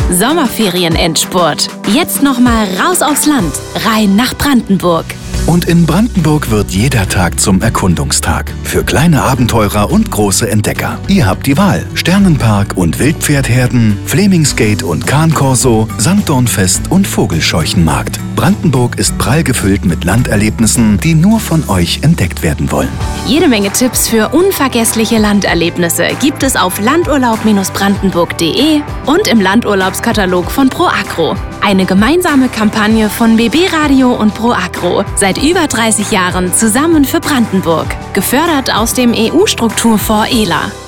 Sommerferien-Endspurt. Jetzt nochmal raus aufs Land, rein nach Brandenburg. Und in Brandenburg wird jeder Tag zum Erkundungstag. Für kleine Abenteurer und große Entdecker. Ihr habt die Wahl. Sternenpark und Wildpferdherden, Flemingsgate und Kahnkorso, Sanddornfest und Vogelscheuchenmarkt. Brandenburg ist prall gefüllt mit Landerlebnissen, die nur von euch entdeckt werden wollen. Jede Menge Tipps für unvergessliche Landerlebnisse gibt es auf landurlaub-brandenburg.de und im Landurlaubskatalog von ProAgro. Eine gemeinsame Kampagne von BB Radio und ProAgro. Seit über 30 Jahren zusammen für Brandenburg. Gefördert aus dem EU-Strukturfonds ELA.